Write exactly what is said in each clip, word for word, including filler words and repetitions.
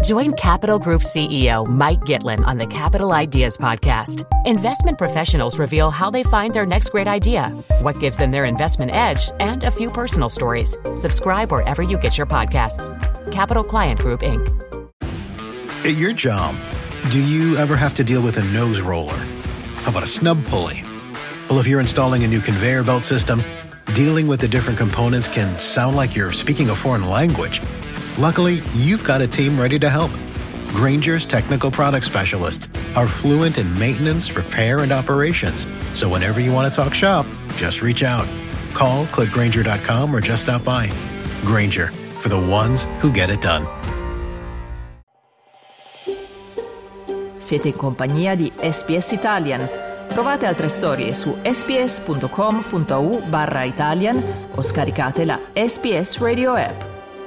Join Capital Group C E O Mike Gitlin on the Capital Ideas podcast. Investment professionals reveal how they find their next great idea, what gives them their investment edge, and a few personal stories. Subscribe wherever you get your podcasts. Capital Client Group, Incorporated. At your job, do you ever have to deal with a nose roller? How about a snub pulley? Well, if you're installing a new conveyor belt system, dealing with the different components can sound like you're speaking a foreign language. Luckily, you've got a team ready to help. Grainger's technical product specialists are fluent in maintenance, repair, and operations. So whenever you want to talk shop, just reach out. Call, click Grainger dot com, or just stop by. Grainger, for the ones who get it done. Siete in compagnia di S B S Italian. Trovate altre storie su sbs.com.au barra Italian o scaricate la S B S Radio app.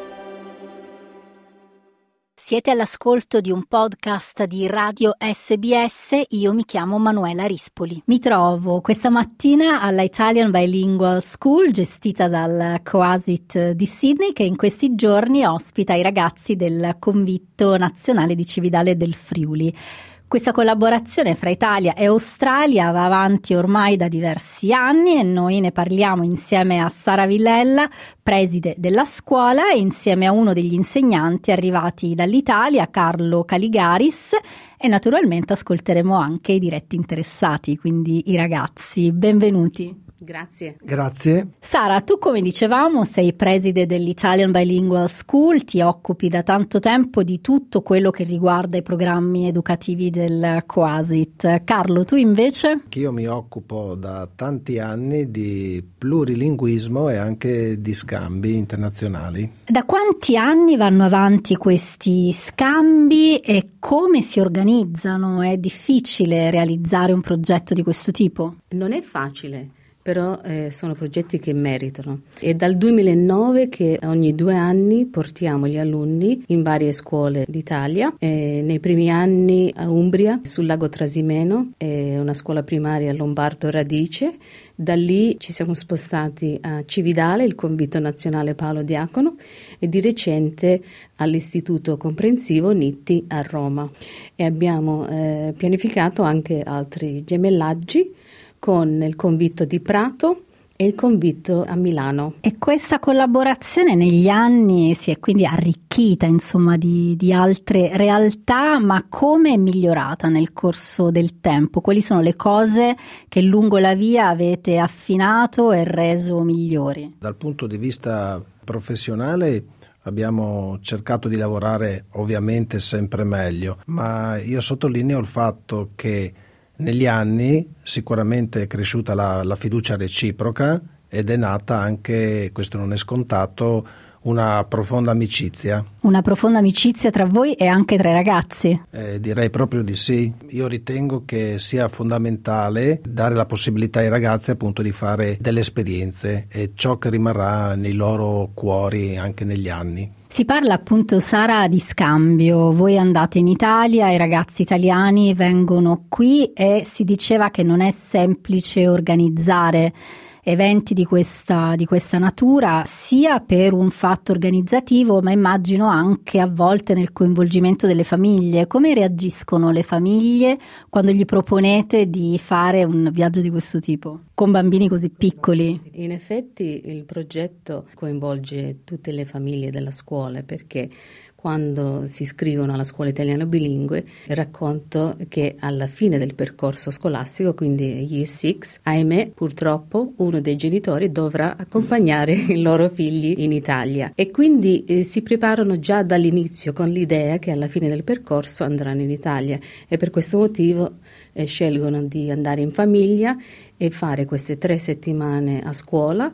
Siete all'ascolto di un podcast di Radio S B S, io mi chiamo Manuela Rispoli. Mi trovo questa mattina alla Italian Bilingual School gestita dal Coasit di Sydney, che in questi giorni ospita i ragazzi del Convitto Nazionale di Cividale del Friuli. Questa collaborazione fra Italia e Australia va avanti ormai da diversi anni e noi ne parliamo insieme a Sara Villella, preside della scuola, e insieme a uno degli insegnanti arrivati dall'Italia, Carlo Caligaris, e naturalmente ascolteremo anche i diretti interessati, quindi i ragazzi. Benvenuti. Grazie. Grazie. Sara, tu, come dicevamo, sei preside dell'Italian Bilingual School, ti occupi da tanto tempo di tutto quello che riguarda i programmi educativi del Coasit. Carlo, tu invece? Io mi occupo da tanti anni di plurilinguismo e anche di scambi internazionali. Da quanti anni vanno avanti questi scambi e come si organizzano? È difficile realizzare un progetto di questo tipo? Non è facile. Però eh, sono progetti che meritano. È dal duemilanove che ogni due anni portiamo gli alunni in varie scuole d'Italia. Eh, nei primi anni a Umbria, sul lago Trasimeno, è una scuola primaria Lombardo Radice. Da lì ci siamo spostati a Cividale, il Convitto Nazionale Paolo Diacono, e di recente all'Istituto Comprensivo Nitti a Roma. E abbiamo eh, pianificato anche altri gemellaggi con il Convitto di Prato e il Convitto a Milano. E questa collaborazione negli anni si è quindi arricchita, insomma, di, di altre realtà, ma come è migliorata nel corso del tempo? Quali sono le cose che lungo la via avete affinato e reso migliori? Dal punto di vista professionale abbiamo cercato di lavorare ovviamente sempre meglio, ma io sottolineo il fatto che negli anni sicuramente è cresciuta la, la fiducia reciproca ed è nata anche, questo non è scontato, una profonda amicizia. Una profonda amicizia tra voi e anche tra i ragazzi? Eh, direi proprio di sì. Io ritengo che sia fondamentale dare la possibilità ai ragazzi appunto di fare delle esperienze e ciò che rimarrà nei loro cuori anche negli anni. Si parla appunto, Sara, di scambio. Voi andate in Italia, i ragazzi italiani vengono qui e si diceva che non è semplice organizzare eventi di questa, di questa natura, sia per un fatto organizzativo, ma immagino anche a volte nel coinvolgimento delle famiglie. Come reagiscono le famiglie quando gli proponete di fare un viaggio di questo tipo con bambini così piccoli? In effetti il progetto coinvolge tutte le famiglie della scuola, perché quando si iscrivono alla scuola italiana bilingue racconto che alla fine del percorso scolastico, quindi Year sei, ahimè, purtroppo uno dei genitori dovrà accompagnare i loro figli in Italia, e quindi eh, si preparano già dall'inizio con l'idea che alla fine del percorso andranno in Italia, e per questo motivo eh, scelgono di andare in famiglia e fare queste tre settimane a scuola,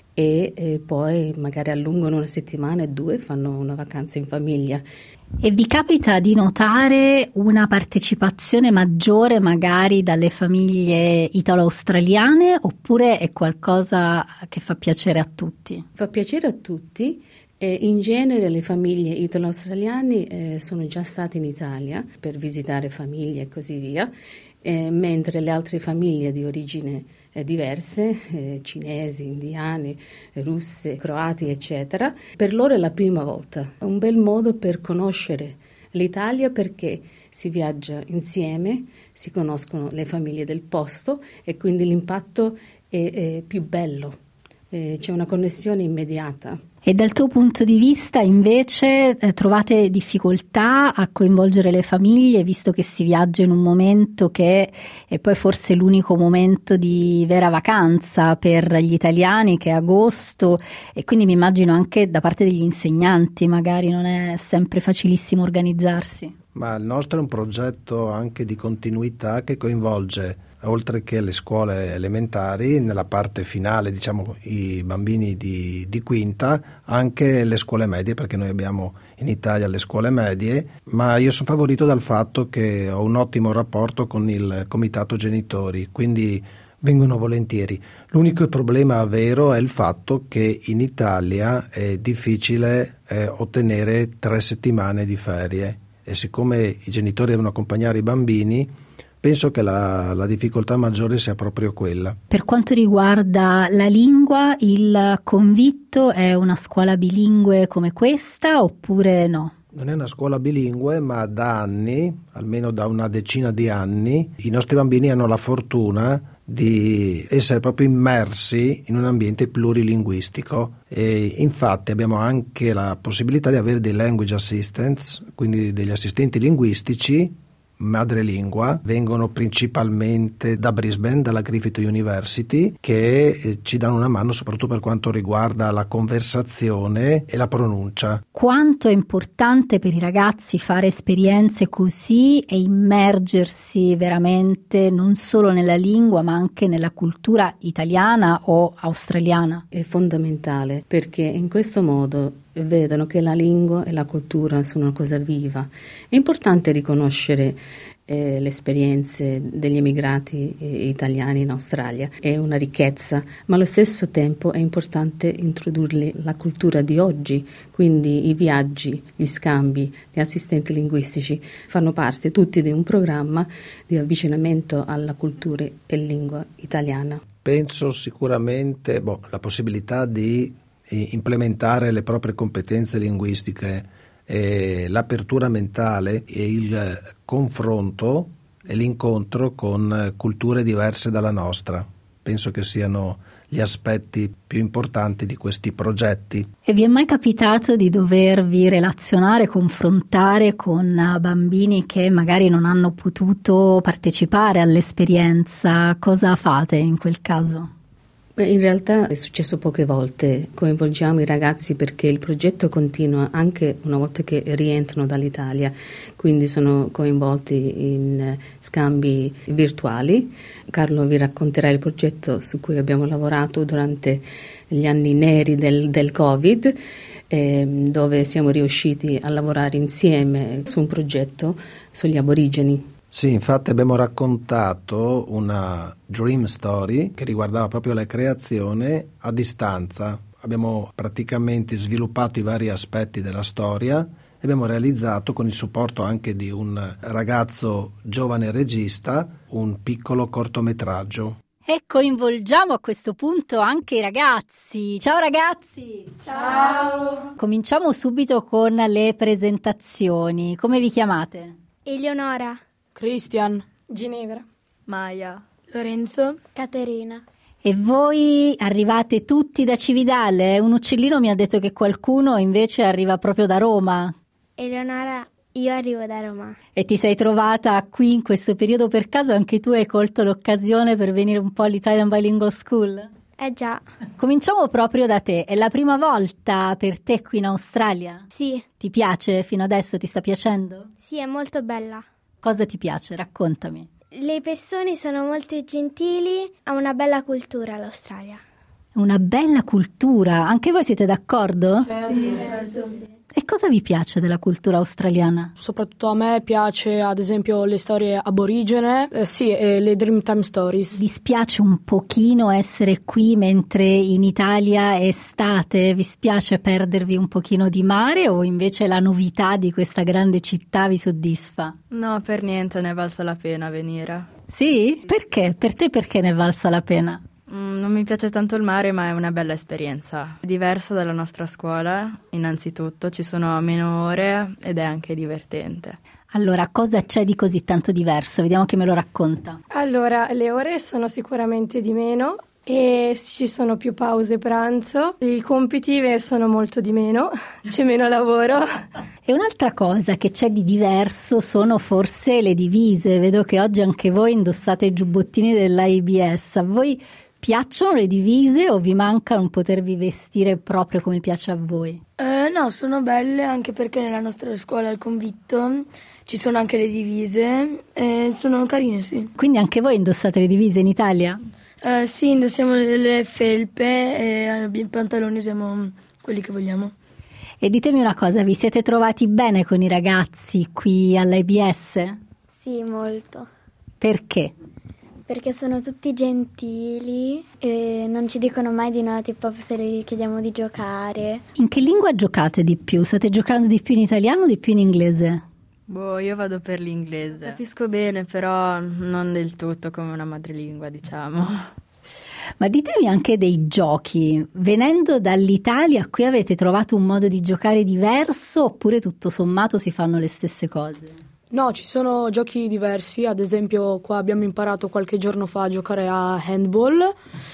e eh, poi magari allungano una settimana e due, fanno una vacanza in famiglia. E vi capita di notare una partecipazione maggiore magari dalle famiglie italo-australiane, oppure è qualcosa che fa piacere a tutti? Fa piacere a tutti. E in genere le famiglie italo-australiane eh, sono già state in Italia per visitare famiglie e così via, eh, mentre le altre famiglie di origine eh, diverse, eh, cinesi, indiani, russe, croati, eccetera, per loro è la prima volta. È un bel modo per conoscere L'Italia perché si viaggia insieme, si conoscono le famiglie del posto e quindi l'impatto è, è più bello, eh, c'è una connessione immediata. E dal tuo punto di vista invece eh, trovate difficoltà a coinvolgere le famiglie, visto che si viaggia in un momento che è poi forse l'unico momento di vera vacanza per gli italiani, che è agosto, e quindi mi immagino anche da parte degli insegnanti magari non è sempre facilissimo organizzarsi. Ma il nostro è un progetto anche di continuità che coinvolge, oltre che le scuole elementari, nella parte finale, diciamo i bambini di, di quinta, anche le scuole medie, perché noi abbiamo in Italia le scuole medie, ma io sono favorito dal fatto che ho un ottimo rapporto con il comitato genitori, quindi vengono volentieri. L'unico problema vero è il fatto che in Italia è difficile eh, ottenere tre settimane di ferie. E siccome i genitori devono accompagnare i bambini, penso che la, la difficoltà maggiore sia proprio quella. Per quanto riguarda la lingua, il Convitto è una scuola bilingue come questa oppure no? Non è una scuola bilingue, ma da anni, almeno da una decina di anni, i nostri bambini hanno la fortuna di essere proprio immersi in un ambiente plurilinguistico e infatti abbiamo anche la possibilità di avere dei language assistants, quindi degli assistenti linguistici madrelingua, vengono principalmente da Brisbane, dalla Griffith University, che eh, ci danno una mano soprattutto per quanto riguarda la conversazione e la pronuncia. Quanto è importante per i ragazzi fare esperienze così e immergersi veramente non solo nella lingua ma anche nella cultura italiana o australiana? È fondamentale perché in questo modo vedono che la lingua e la cultura sono una cosa viva. È importante riconoscere eh, le esperienze degli emigrati eh, italiani in Australia, è una ricchezza, ma allo stesso tempo è importante introdurli la cultura di oggi, quindi i viaggi, gli scambi, gli assistenti linguistici fanno parte tutti di un programma di avvicinamento alla cultura e lingua italiana. Penso sicuramente boh, la possibilità di implementare le proprie competenze linguistiche, e l'apertura mentale e il confronto e l'incontro con culture diverse dalla nostra. Penso che siano gli aspetti più importanti di questi progetti. E vi è mai capitato di dovervi relazionare, confrontare con bambini che magari non hanno potuto partecipare all'esperienza? Cosa fate in quel caso? Beh, in realtà è successo poche volte, coinvolgiamo i ragazzi perché il progetto continua anche una volta che rientrano dall'Italia, quindi sono coinvolti in scambi virtuali. Carlo vi racconterà il progetto su cui abbiamo lavorato durante gli anni neri del, del Covid, eh, dove siamo riusciti a lavorare insieme su un progetto sugli aborigeni. Sì, infatti abbiamo raccontato una dream story che riguardava proprio la creazione a distanza. Abbiamo praticamente sviluppato i vari aspetti della storia e abbiamo realizzato, con il supporto anche di un ragazzo giovane regista, un piccolo cortometraggio. E coinvolgiamo a questo punto anche i ragazzi. Ciao ragazzi! Ciao! Cominciamo subito con le presentazioni. Come vi chiamate? Eleonora, Christian, Ginevra, Maya, Lorenzo, Caterina. E voi arrivate tutti da Cividale? Un uccellino mi ha detto che qualcuno invece arriva proprio da Roma. Eleonora, io arrivo da Roma. E ti sei trovata qui in questo periodo per caso? Anche tu hai colto l'occasione per venire un po' all'Italian Bilingual School? Eh già. Cominciamo proprio da te. È la prima volta per te qui in Australia? Sì. Ti piace fino adesso? Ti sta piacendo? Sì, è molto bella. Cosa ti piace? Raccontami. Le persone sono molto gentili, ha una bella cultura l'Australia. Una bella cultura? Anche voi siete d'accordo? Sì, certo. E cosa vi piace della cultura australiana? Soprattutto a me piace ad esempio le storie aborigene, eh, sì, e le Dreamtime Stories. Vi spiace un pochino essere qui mentre in Italia è estate? Vi spiace perdervi un pochino di mare o invece la novità di questa grande città vi soddisfa? No, per niente, ne è valsa la pena venire. Sì? Perché? Per te perché ne è valsa la pena? Mm, non mi piace tanto il mare, ma è una bella esperienza. È diverso dalla nostra scuola, innanzitutto, ci sono meno ore ed è anche divertente. Allora, cosa c'è di così tanto diverso? Vediamo che me lo racconta. Allora, le ore sono sicuramente di meno e ci sono più pause pranzo, i compiti sono molto di meno, c'è meno lavoro. E un'altra cosa che c'è di diverso sono forse le divise. Vedo che oggi anche voi indossate i giubbottini dell'I B S. A voi piacciono le divise o vi manca non potervi vestire proprio come piace a voi? Eh, no, sono belle anche perché nella nostra scuola al Convitto ci sono anche le divise e sono carine, sì. Quindi anche voi indossate le divise in Italia? Eh, sì, indossiamo le felpe e i pantaloni usiamo quelli che vogliamo. E ditemi una cosa, vi siete trovati bene con i ragazzi qui all'I B S? Sì, molto. Perché? Perché sono tutti gentili e non ci dicono mai di no, tipo se gli chiediamo di giocare. In che lingua giocate di più? State giocando di più in italiano o di più in inglese? Boh, io vado per l'inglese. Capisco bene, però non del tutto come una madrelingua, diciamo. Ma ditemi anche dei giochi. Venendo dall'Italia, qui avete trovato un modo di giocare diverso oppure tutto sommato si fanno le stesse cose? No, ci sono giochi diversi, ad esempio qua abbiamo imparato qualche giorno fa a giocare a handball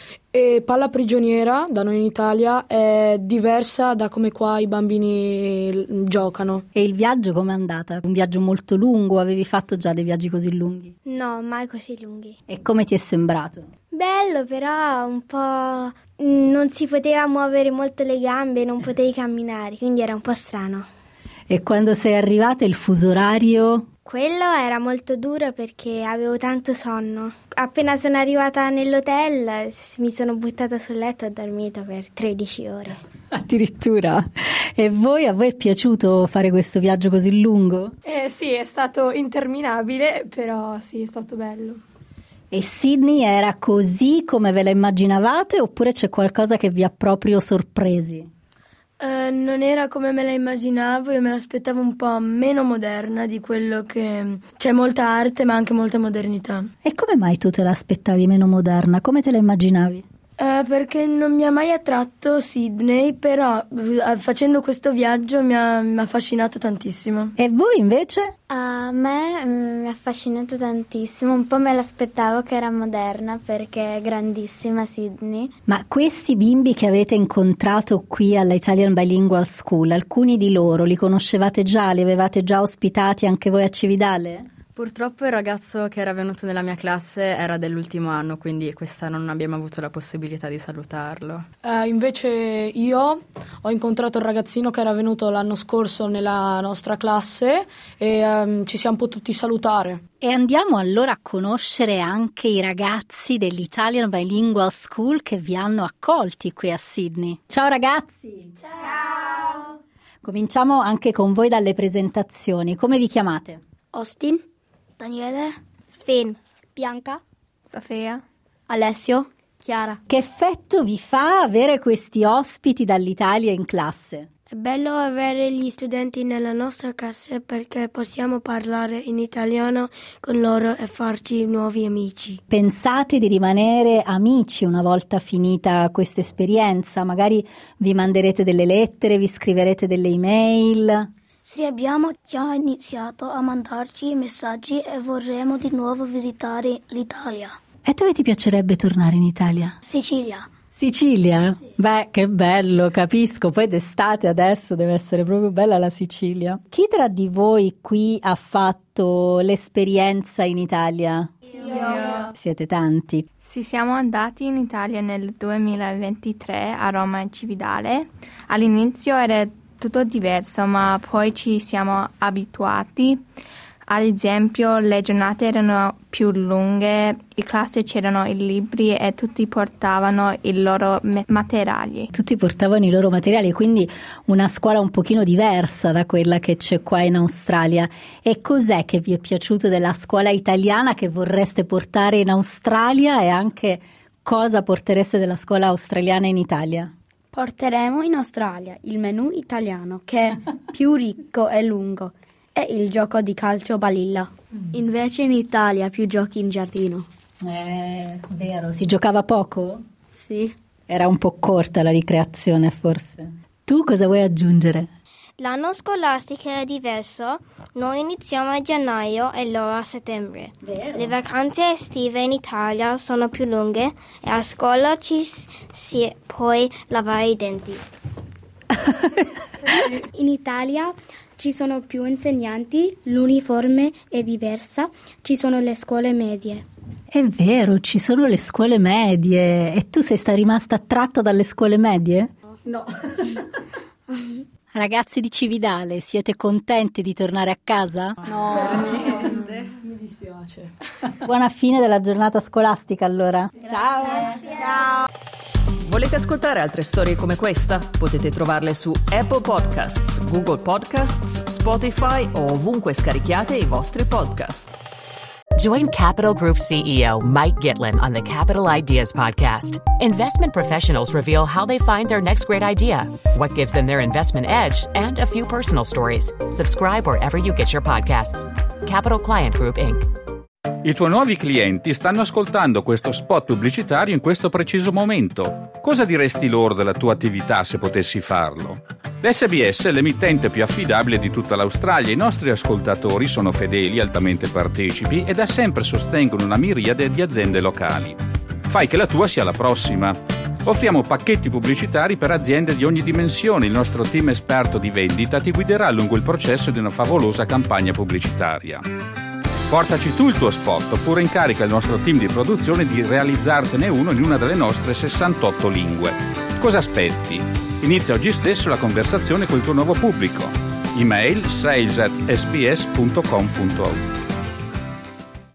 e palla prigioniera da noi in Italia è diversa da come qua i bambini giocano. E il viaggio com'è andata? Un viaggio molto lungo? Avevi fatto già dei viaggi così lunghi? No, mai così lunghi. E come ti è sembrato? Bello, però un po' non si poteva muovere molto le gambe, non potevi camminare, quindi era un po' strano. E quando sei arrivata il fuso orario? Quello era molto duro perché avevo tanto sonno. Appena sono arrivata nell'hotel mi sono buttata sul letto e ho dormito per tredici ore. Addirittura? E voi, a voi è piaciuto fare questo viaggio così lungo? Eh sì, è stato interminabile, però sì, è stato bello. E Sydney era così come ve la immaginavate oppure c'è qualcosa che vi ha proprio sorpresi? Uh, non era come me la immaginavo, io me l'aspettavo un po' meno moderna di quello che... C'è molta arte ma anche molta modernità. E come mai tu te l'aspettavi meno moderna? Come te la immaginavi? Uh, perché non mi ha mai attratto Sydney, però uh, facendo questo viaggio mi ha, mi ha affascinato tantissimo. E voi invece? A me mi ha affascinato tantissimo, un po' me l'aspettavo che era moderna perché è grandissima Sydney. Ma questi bimbi che avete incontrato qui all'Italian Bilingual School, alcuni di loro li conoscevate già, li avevate già ospitati anche voi a Cividale? Purtroppo il ragazzo che era venuto nella mia classe era dell'ultimo anno, quindi quest'anno non abbiamo avuto la possibilità di salutarlo. Eh, invece io ho incontrato il ragazzino che era venuto l'anno scorso nella nostra classe e um, ci siamo potuti salutare. E andiamo allora a conoscere anche i ragazzi dell'Italian Bilingual School che vi hanno accolti qui a Sydney. Ciao ragazzi! Ciao! Cominciamo anche con voi dalle presentazioni. Come vi chiamate? Austin, Daniele, Finn, Bianca, Sofia, Alessio, Chiara. Che effetto vi fa avere questi ospiti dall'Italia in classe? È bello avere gli studenti nella nostra classe perché possiamo parlare in italiano con loro e farci nuovi amici. Pensate di rimanere amici una volta finita questa esperienza? Magari vi manderete delle lettere, vi scriverete delle email? Sì, abbiamo già iniziato a mandarci messaggi e vorremmo di nuovo visitare l'Italia. E dove ti piacerebbe tornare in Italia? Sicilia. Sicilia? Sì. Beh, che bello, capisco. Poi d'estate adesso deve essere proprio bella la Sicilia. Chi tra di voi qui ha fatto l'esperienza in Italia? Io. Siete tanti. Sì, siamo andati in Italia nel duemilaventitré a Roma e Cividale. All'inizio era tutto diverso, ma poi ci siamo abituati. Ad esempio, le giornate erano più lunghe, in classe c'erano i libri e tutti portavano i loro me- materiali. Tutti portavano i loro materiali, quindi una scuola un pochino diversa da quella che c'è qua in Australia. E cos'è che vi è piaciuto della scuola italiana che vorreste portare in Australia e anche cosa portereste della scuola australiana in Italia? Porteremo in Australia il menù italiano che è più ricco e lungo e il gioco di calcio balilla. Invece in Italia più giochi in giardino. È vero, si giocava poco? Sì. Era un po' corta la ricreazione, forse. Tu cosa vuoi aggiungere? L'anno scolastico è diverso. Noi iniziamo a gennaio e loro a settembre. Vero. Le vacanze estive in Italia sono più lunghe e a scuola ci si può lavare i denti. In Italia ci sono più insegnanti, l'uniforme è diversa, ci sono le scuole medie. È vero, ci sono le scuole medie. E tu sei sta rimasta attratta dalle scuole medie? No. Ragazzi di Cividale, siete contenti di tornare a casa? No, niente. Mi dispiace. Buona fine della giornata scolastica allora. Ciao. Ciao. Volete ascoltare altre storie come questa? Potete trovarle su Apple Podcasts, Google Podcasts, Spotify o ovunque scarichiate i vostri podcast. Join Capital Group C E O Mike Gitlin on the Capital Ideas podcast. Investment professionals reveal how they find their next great idea, what gives them their investment edge, and a few personal stories. Subscribe wherever you get your podcasts. Capital Client Group Incorporated. I tuoi nuovi clienti stanno ascoltando questo spot pubblicitario in questo preciso momento. Cosa diresti loro della tua attività se potessi farlo? L'S B S è l'emittente più affidabile di tutta l'Australia. I nostri ascoltatori sono fedeli, altamente partecipi e da sempre sostengono una miriade di aziende locali. Fai che la tua sia la prossima. Offriamo pacchetti pubblicitari per aziende di ogni dimensione. Il nostro team esperto di vendita ti guiderà lungo il processo di una favolosa campagna pubblicitaria. Portaci tu il tuo spot oppure incarica il nostro team di produzione di realizzartene uno in una delle nostre sessantotto lingue. Cosa aspetti? Inizia oggi stesso la conversazione con il tuo nuovo pubblico. Email sales at s b s punto com punto a u.